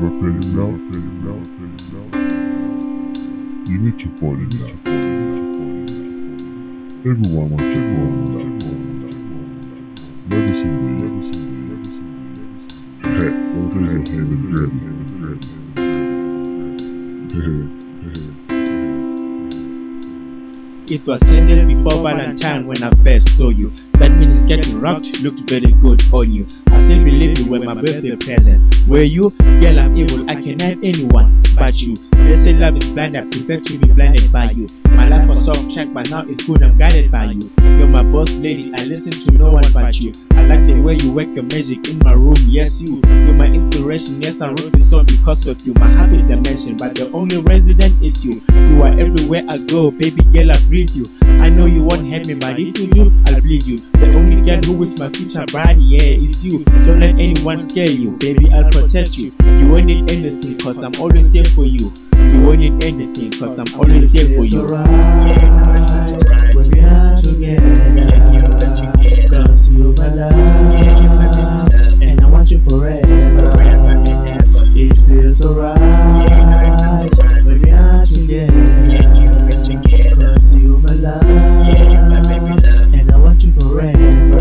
ever fell in love? You need to fall in love. Everyone wants to fall in love. Medicine baby. Hey, don't raise your hand and It was 10 days before Valentine when I first saw you. That means getting rocked looked very good on you. I still believe you were my birthday present. Were you? Girl, I'm evil, I can't have anyone but you. They say love is blind, I prefer to be blinded by you. My life was off track, but now it's good, I'm guided by you. You're my boss lady, I listen to no one but you. I like the way you work your magic in my room, yes you. You're my inspiration, yes I wrote this song because of you. My happy dimension, but the only resident is you. You are everywhere I go, baby girl I breathe you. I know you won't hate me, but if you do, I'll bleed you. The only girl who is my future bride, yeah, it's you. Don't let anyone scare you, baby, I'll protect you. You won't need anything, cause I'm always here for you. You won't need anything, cause I'm always here for you. Alright, when we are together, cause you're my love, and I want you forever. It feels alright, when we are together, cause you're my love, and I want you forever.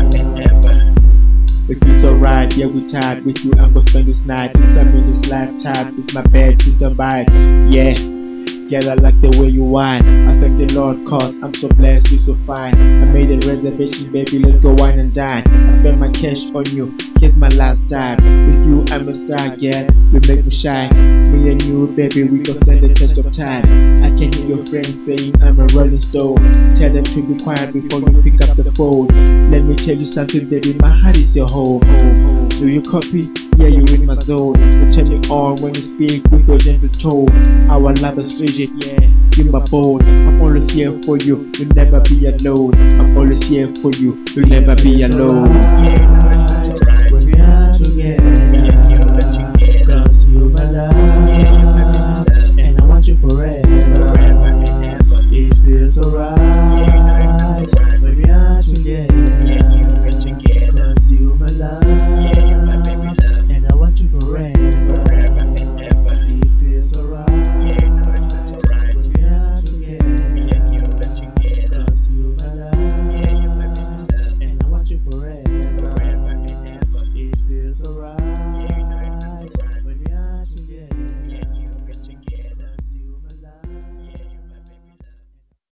It feels alright, yeah we tired with you. I'm gonna spend this night, it's up in this lifetime. It's my bed, please don't buy it. Yeah, girl I like the way you whine. I thank the Lord cause I'm so blessed, you're so fine. I made a reservation, baby, let's go wine and dine. I spend my cash on you, kiss my last time. With you I'm a star, yeah, you make me shine. Me and you, baby, we gon' stand the test of time. I can hear your friends saying I'm a rolling stone. Tell them to be quiet before you pick up the phone. Let me tell you something, baby, my heart is your home. Do you copy? Yeah, you in my zone. You turn me on when you speak with your gentle tone. Our love is rigid, yeah, in my bone. I'm always here for you, you'll never be alone. I'm always here for you, you'll never be alone.